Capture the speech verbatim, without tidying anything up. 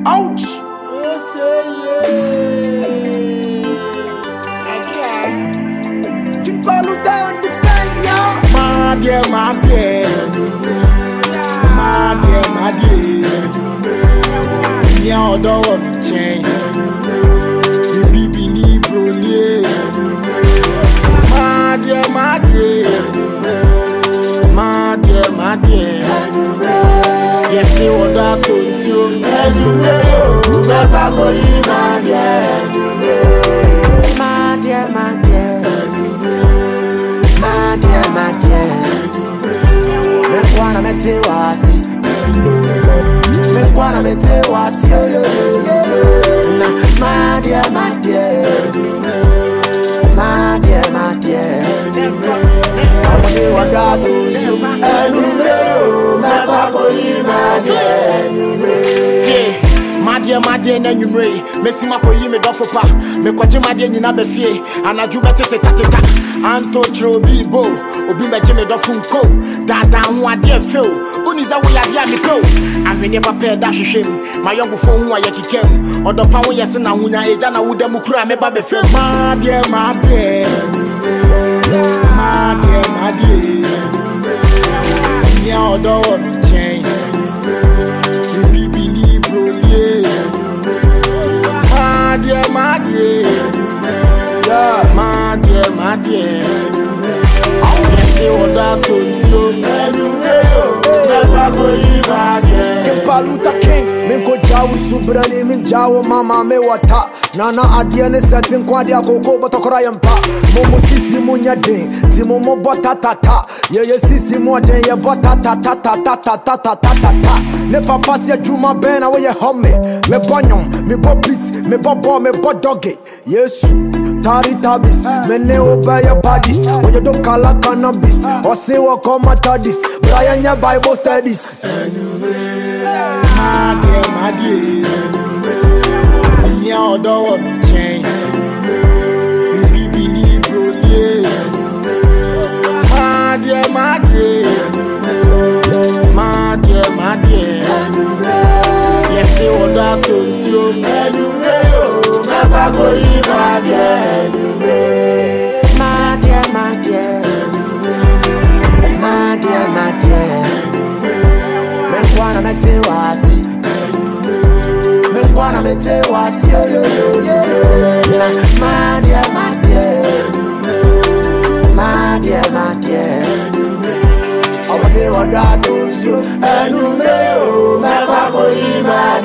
Ouch! Kimpaluta on the band, yo. My dear, my dear. My dear, my dear. Yeah, don't want me change. The baby need brony. My dear, my dear. My dear, my dear. Yes, you want that to you. Never go in, my dear. My dear, my dear. My dear, my dear. Me wanna me te wasi. Me wanna me te wasi. My dear, my dear. My dear, my dear. I'm say what that to you. My dear, my dear, and you pray. Messi Mako, you me doff pa. Me quachi my dear, you na be fie. And I do better tata tata. Anto Trobi Bo, Obi me Jimmy Doffunko. That down one dear Phil. Uniza we are me pro. I will never pay that shame. My young phone, who I came. Or the power, yes, and I would not would them cry me baby feel. My dear, my dear. My dear, my dear. Yeah, don't me change. The baby need brony. My dear, my dear. Yeah, my dear, my dear. Yes, you want that to you. Never go in, my dear. Kimpaluta King, Minko Jawu Subrani, Min Jawu Mama Me Wata. Nana Adiane setting Quadia Coco, but Okorayampa. Momo Sisi Munya Ding, Timomo Botatata. Ye ye Sisi Moden, ye Botatata tata tata tata. Ne papa se Juma Ben away ye home. Me Bonyum, me Bob Beats, me Bobo, me Bob Doggy. Yes. Tari tabis, me ne obey your bodies. When you don't call a cannabis, or say what come at this. Brian, your Bible studies. My dear, my dear. Yeah, don't want me change. The baby need brony. My dear, my dear. My dear, my dear. Yes, you want that to you. Never go in, my dear. My dear, my dear. My dear, my dear. Me wanna me te wasi. Me wanna me te wasi. My dear, my dear. My dear, my dear. I was say what that to you. And you know, me wanna go in, my